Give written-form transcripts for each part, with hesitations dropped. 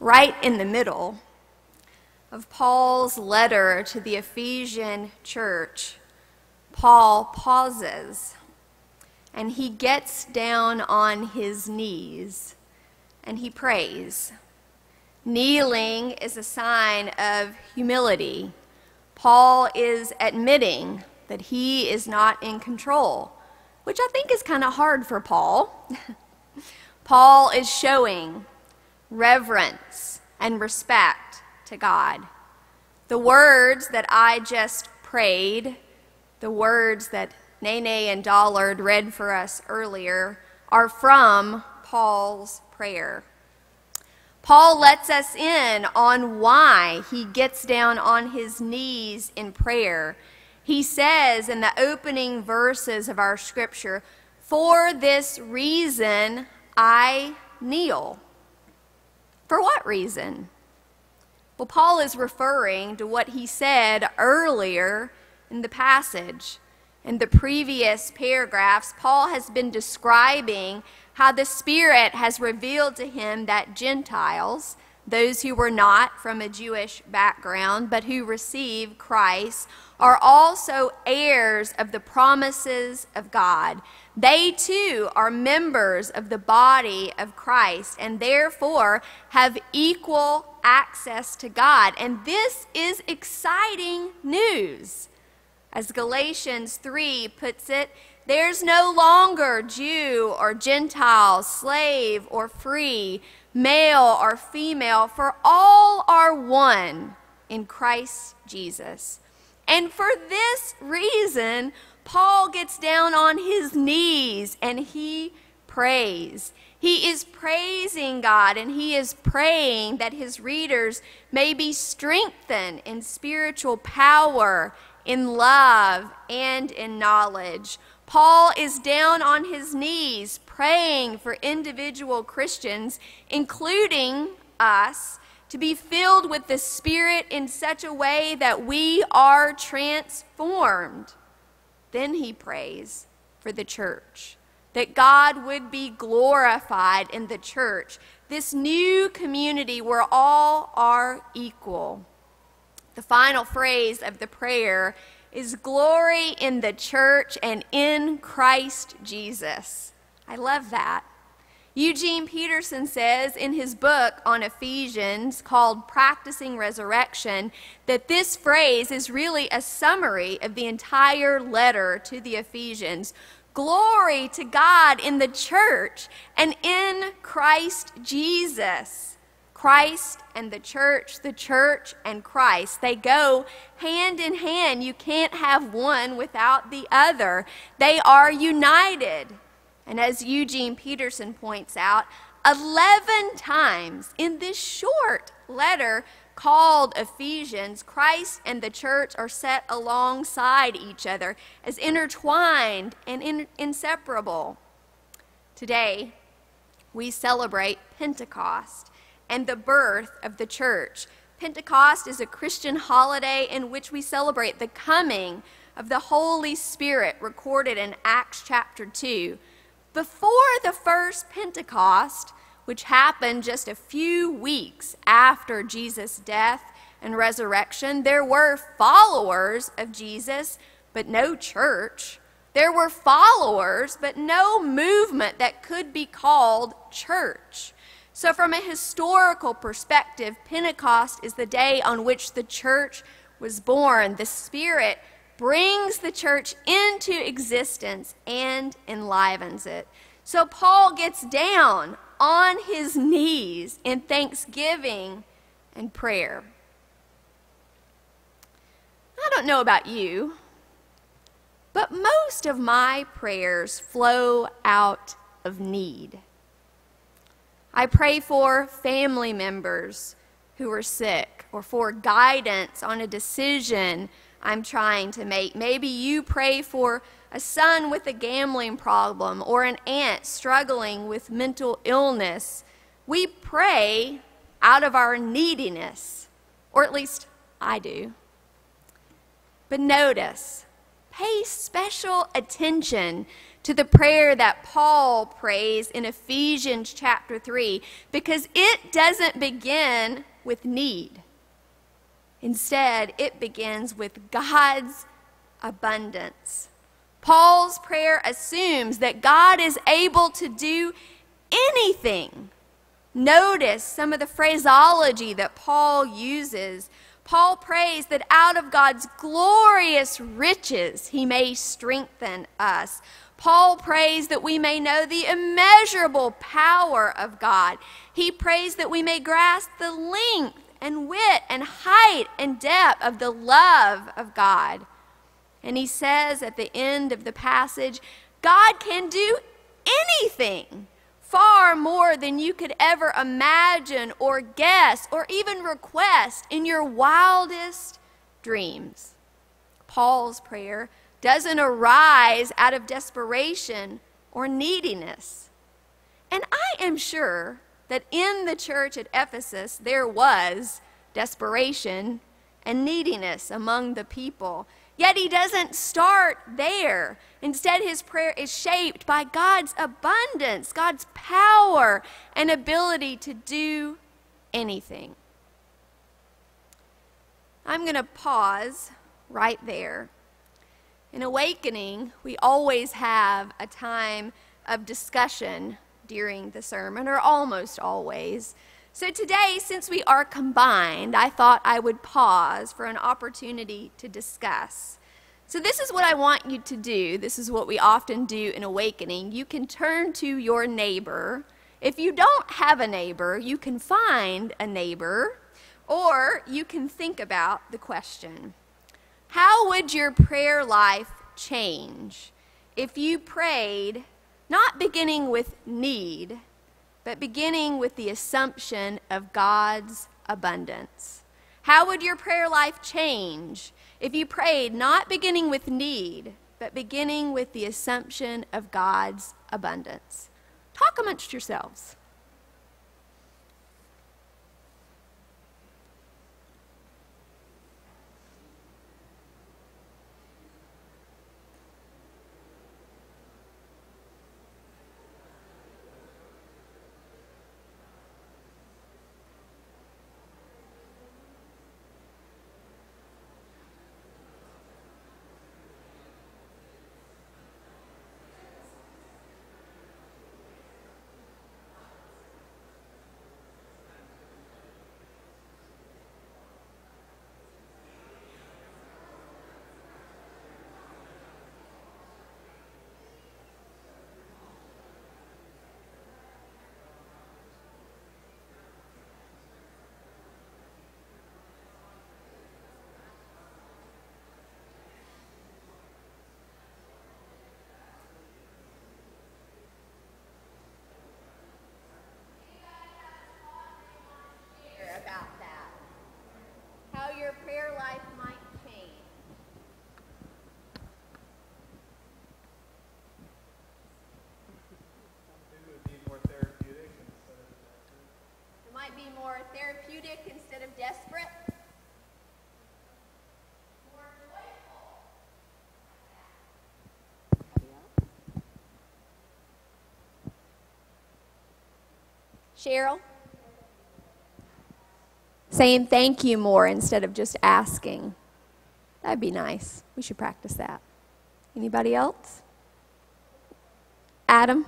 right in the middle of Paul's letter to the Ephesian church, Paul pauses and he gets down on his knees and he prays. Kneeling is a sign of humility. Paul is admitting that he is not in control, which I think is kind of hard for Paul. Paul is showing reverence and respect to God. The words that I just prayed, the words that Nene and Dollard read for us earlier, are from Paul's prayer. Paul lets us in on why he gets down on his knees in prayer. He says in the opening verses of our scripture, "For this reason I kneel." For what reason? Well, Paul is referring to what he said earlier in the passage. In the previous paragraphs, Paul has been describing how the Spirit has revealed to him that Gentiles, those who were not from a Jewish background but who receive Christ, are also heirs of the promises of God. They too are members of the body of Christ and therefore have equal access to God. And this is exciting news. As Galatians 3 puts it, there's no longer Jew or Gentile, slave or free, male or female, for all are one in Christ Jesus. And for this reason, Paul gets down on his knees and he prays. He is praising God and he is praying that his readers may be strengthened in spiritual power, in love, and in knowledge. Paul is down on his knees praying for individual Christians, including us, to be filled with the Spirit in such a way that we are transformed. Then he prays for the church, that God would be glorified in the church, this new community where all are equal. The final phrase of the prayer is glory in the church and in Christ Jesus. I love that. Eugene Peterson says in his book on Ephesians called Practicing Resurrection that this phrase is really a summary of the entire letter to the Ephesians. Glory to God in the church and in Christ Jesus. Christ and the church and Christ. They go hand in hand. You can't have one without the other. They are united. And as Eugene Peterson points out, 11 times in this short letter called Ephesians, Christ and the church are set alongside each other as intertwined and inseparable. Today, we celebrate Pentecost and the birth of the church. Pentecost is a Christian holiday in which we celebrate the coming of the Holy Spirit recorded in Acts chapter 2. Before the first Pentecost, which happened just a few weeks after Jesus' death and resurrection, there were followers of Jesus, but no church. There were followers, but no movement that could be called church. So from a historical perspective, Pentecost is the day on which the church was born. The Spirit brings the church into existence and enlivens it. So Paul gets down on his knees in thanksgiving and prayer. I don't know about you, but most of my prayers flow out of need. I pray for family members who are sick or for guidance on a decision I'm trying to make. Maybe you pray for a son with a gambling problem or an aunt struggling with mental illness. We pray out of our neediness, or at least I do. But notice, pay special attention to the prayer that Paul prays in Ephesians chapter 3, because it doesn't begin with need. Instead, it begins with God's abundance. Paul's prayer assumes that God is able to do anything. Notice some of the phraseology that Paul uses. Paul prays that out of God's glorious riches he may strengthen us. Paul prays that we may know the immeasurable power of God. He prays that we may grasp the length and width and height and depth of the love of God. And he says at the end of the passage, God can do anything, far more than you could ever imagine or guess or even request in your wildest dreams. Paul's prayer doesn't arise out of desperation or neediness. And I am sure that in the church at Ephesus there was desperation and neediness among the people. Yet he doesn't start there. Instead, his prayer is shaped by God's abundance, God's power and ability to do anything. I'm going to pause right there. In Awakening, we always have a time of discussion during the sermon, or almost always. So today, since we are combined, I thought I would pause for an opportunity to discuss. So this is what I want you to do. This is what we often do in Awakening. You can turn to your neighbor. If you don't have a neighbor, you can find a neighbor, or you can think about the question: how would your prayer life change if you prayed not beginning with need, but beginning with the assumption of God's abundance? How would your prayer life change if you prayed not beginning with need, but beginning with the assumption of God's abundance? Talk amongst yourselves. About that, how your prayer life might change. It would be more therapeutic instead of desperate. It might be more therapeutic instead of desperate. More joyful. Cheryl? Saying thank you more instead of just asking. That'd be nice. We should practice that. Anybody else? Adam?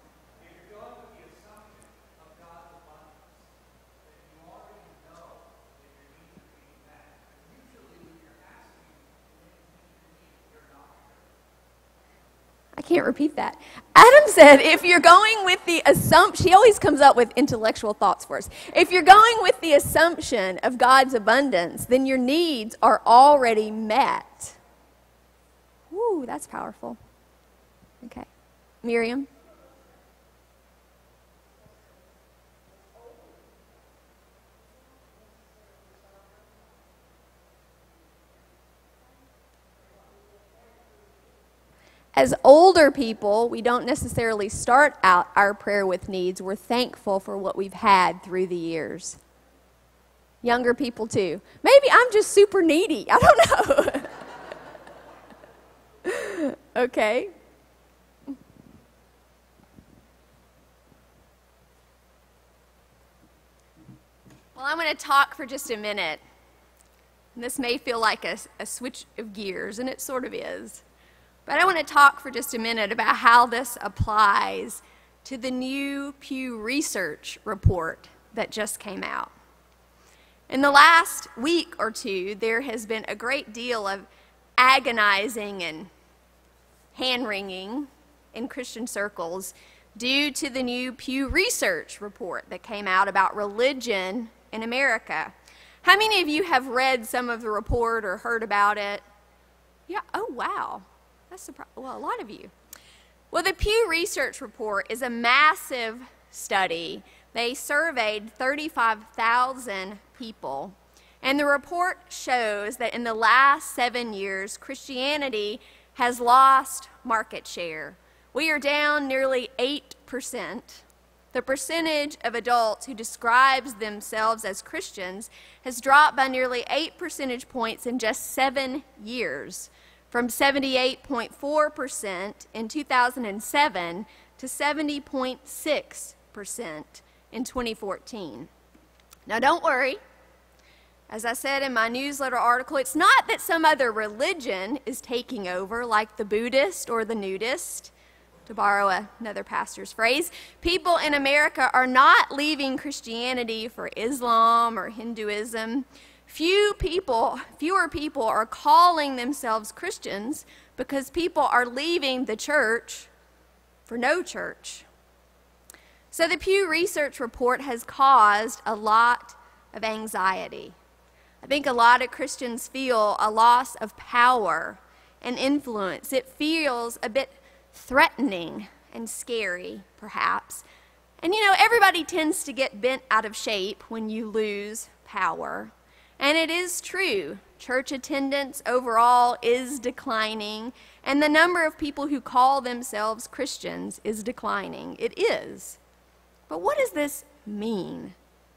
I can't repeat that. Adam said, if you're going with the assumption, he always comes up with intellectual thoughts for us. If you're going with the assumption of God's abundance, then your needs are already met. Woo, that's powerful. Okay. Miriam? As older people, we don't necessarily start out our prayer with needs. We're thankful for what we've had through the years. Younger people too. Maybe I'm just super needy. I don't know. Okay. Well, I'm going to talk for just a minute. And this may feel like a switch of gears, and it sort of is. But I want to talk for just a minute about how this applies to the new Pew Research report that just came out. In the last week or two, there has been a great deal of agonizing and hand-wringing in Christian circles due to the new Pew Research report that came out about religion in America. How many of you have read some of the report or heard about it? Yeah, oh wow, that's well, a lot of you. Well, the Pew Research report is a massive study. They surveyed 35,000 people, and the report shows that in the last 7 years, Christianity has lost market share. We are down nearly 8%. The percentage of adults who describes themselves as Christians has dropped by nearly 8 percentage points in just 7 years, from 78.4% in 2007 to 70.6% in 2014. Now don't worry. As I said in my newsletter article, it's not that some other religion is taking over, like the Buddhist or the nudist, to borrow another pastor's phrase. People in America are not leaving Christianity for Islam or Hinduism. Fewer people are calling themselves Christians because people are leaving the church for no church. So the Pew Research report has caused a lot of anxiety. I think a lot of Christians feel a loss of power and influence. It feels a bit threatening and scary, perhaps. And you know, everybody tends to get bent out of shape when you lose power. And it is true. Church attendance overall is declining, and the number of people who call themselves Christians is declining. It is. But what does this mean?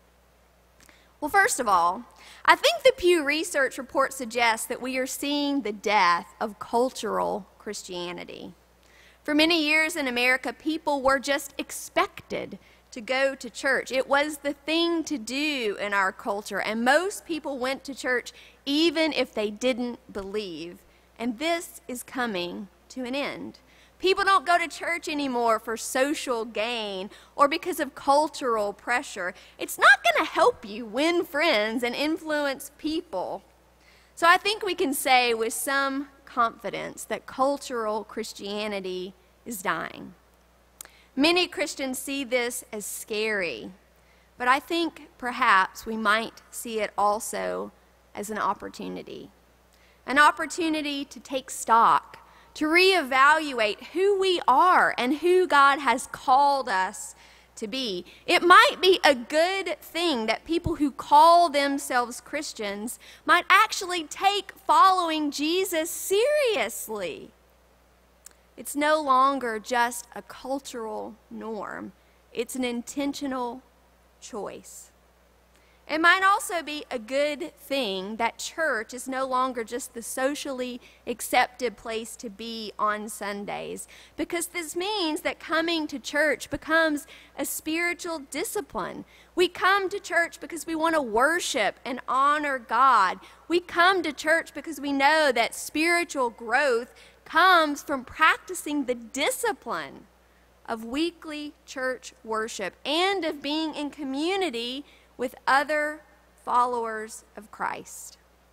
Well, first of all, I think the Pew Research report suggests that we are seeing the death of cultural Christianity. For many years in America, people were just expected to go to church. It was the thing to do in our culture, and most people went to church even if they didn't believe. And this is coming to an end. People don't go to church anymore for social gain or because of cultural pressure. It's not going to help you win friends and influence people. So I think we can say with some confidence that cultural Christianity is dying. Many Christians see this as scary, but I think perhaps we might see it also as an opportunity to take stock, to reevaluate who we are and who God has called us to be. It might be a good thing that people who call themselves Christians might actually take following Jesus seriously. It's no longer just a cultural norm. It's an intentional choice. It might also be a good thing that church is no longer just the socially accepted place to be on Sundays, because this means that coming to church becomes a spiritual discipline. We come to church because we want to worship and honor God. We come to church because we know that spiritual growth comes from practicing the discipline of weekly church worship and of being in community with other followers of Christ.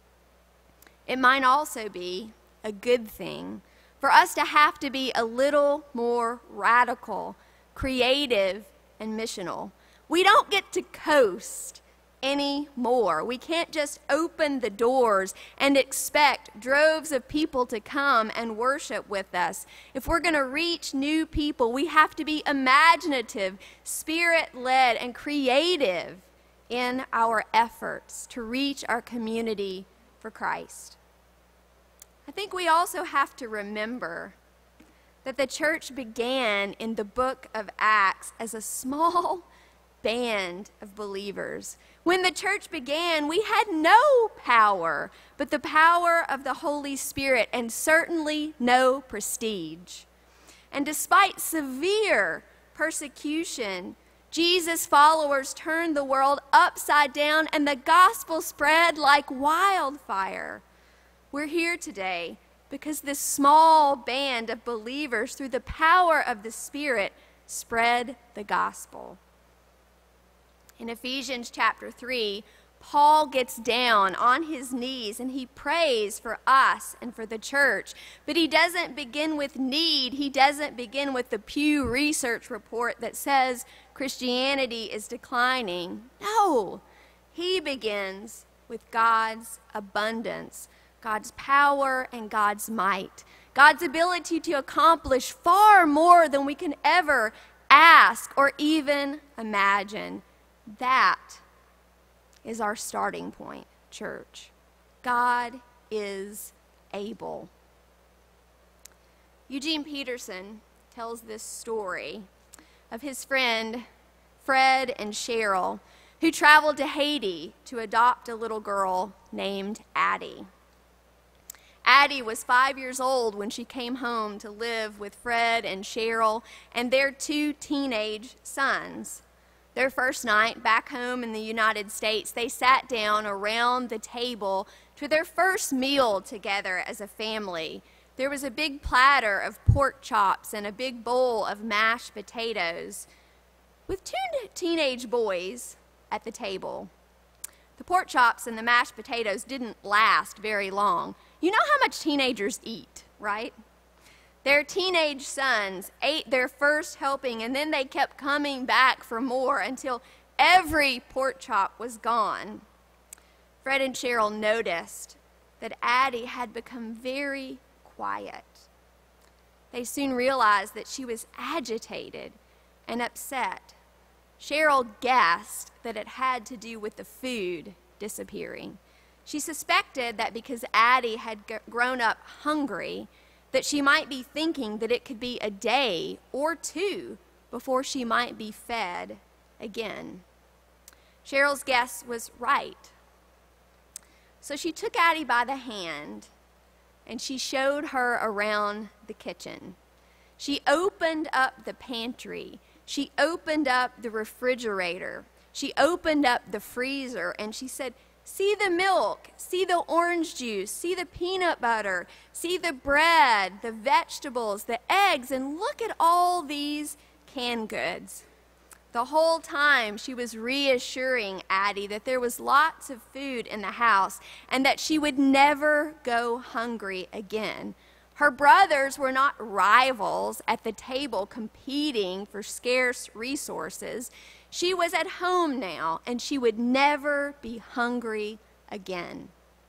It might also be a good thing for us to have to be a little more radical, creative, and missional. We don't get to coast anymore. We can't just open the doors and expect droves of people to come and worship with us. If we're going to reach new people, we have to be imaginative, spirit-led, and creative in our efforts to reach our community for Christ. I think we also have to remember that the church began in the book of Acts as a small band of believers. When the church began, we had no power but the power of the Holy Spirit, and certainly no prestige. And despite severe persecution, Jesus' followers turned the world upside down, and the gospel spread like wildfire. We're here today because this small band of believers, through the power of the Spirit, spread the gospel. In Ephesians chapter 3, Paul gets down on his knees and he prays for us and for the church. But he doesn't begin with need. He doesn't begin with the Pew Research report that says Christianity is declining. No, he begins with God's abundance, God's power and God's might, God's ability to accomplish far more than we can ever ask or even imagine. That is our starting point, church. God is able. Eugene Peterson tells this story of his friend Fred and Cheryl, who traveled to Haiti to adopt a little girl named Addie. Addie was 5 years old when she came home to live with Fred and Cheryl and their 2 teenage sons. Their first night back home in the United States, they sat down around the table to their first meal together as a family. There was a big platter of pork chops and a big bowl of mashed potatoes with 2 teenage boys at the table. The pork chops and the mashed potatoes didn't last very long. You know how much teenagers eat, right? Their teenage sons ate their first helping, and then they kept coming back for more until every pork chop was gone. Fred and Cheryl noticed that Addie had become very quiet. They soon realized that she was agitated and upset. Cheryl guessed that it had to do with the food disappearing. She suspected that because Addie had grown up hungry, that she might be thinking that it could be a day or 2 before she might be fed again. Cheryl's guess was right. So she took Addie by the hand and she showed her around the kitchen. She opened up the pantry. She opened up the refrigerator. She opened up the freezer and she said, "See the milk, see the orange juice, see the peanut butter, see the bread, the vegetables, the eggs, and look at all these canned goods." The whole time she was reassuring Addie that there was lots of food in the house and that she would never go hungry again. Her brothers were not rivals at the table competing for scarce resources. She was at home now, and she would never be hungry again.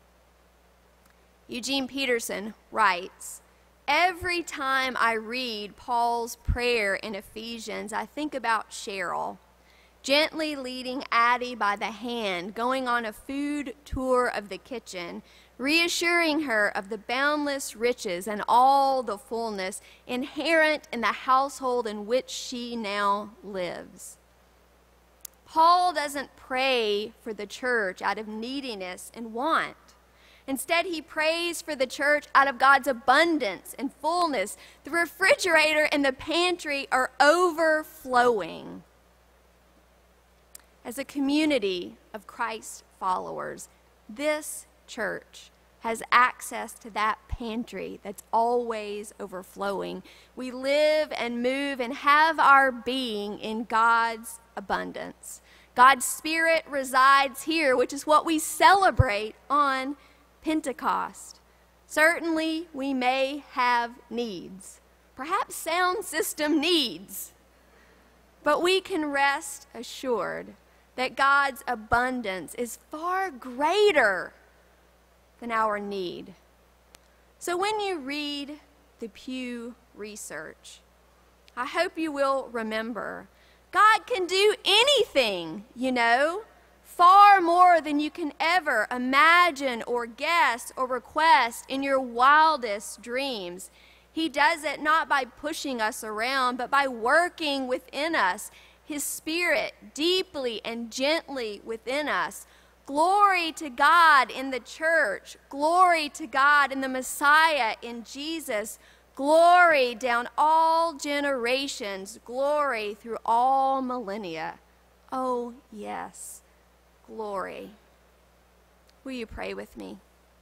Eugene Peterson writes, "Every time I read Paul's prayer in Ephesians, I think about Cheryl, gently leading Addie by the hand, going on a food tour of the kitchen, reassuring her of the boundless riches and all the fullness inherent in the household in which she now lives." Paul doesn't pray for the church out of neediness and want. Instead, he prays for the church out of God's abundance and fullness. The refrigerator and the pantry are overflowing. As a community of Christ followers, this church has access to that pantry that's always overflowing. We live and move and have our being in God's abundance. God's Spirit resides here, which is what we celebrate on Pentecost. Certainly, we may have needs, perhaps sound system needs, but we can rest assured that God's abundance is far greater than our need. So when you read the Pew Research, I hope you will remember God can do anything, far more than you can ever imagine or guess or request in your wildest dreams. He does it not by pushing us around, but by working within us, His Spirit deeply and gently within us. Glory to God in the church. Glory to God in the Messiah, in Jesus. Glory down all generations, glory through all millennia. Oh, yes, glory. Will you pray with me?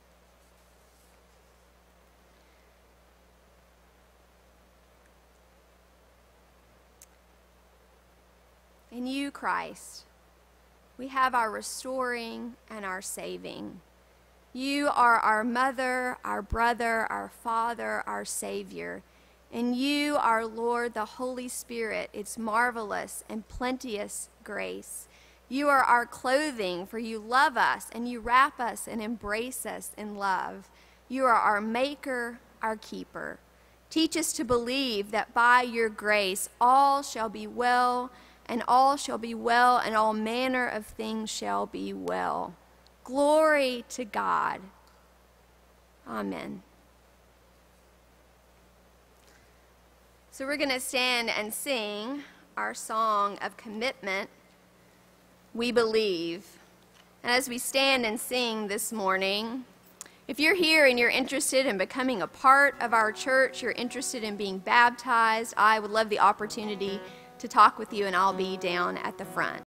In you, Christ, we have our restoring and our saving. You are our mother, our brother, our father, our Savior. In you, our Lord, the Holy Spirit, its marvelous and plenteous grace. You are our clothing, for you love us, and you wrap us and embrace us in love. You are our maker, our keeper. Teach us to believe that by your grace all shall be well, and all shall be well, and all manner of things shall be well. Glory to God. Amen. So we're going to stand and sing our song of commitment, We Believe. And as we stand and sing this morning, if you're here and you're interested in becoming a part of our church, you're interested in being baptized, I would love the opportunity to talk with you, and I'll be down at the front.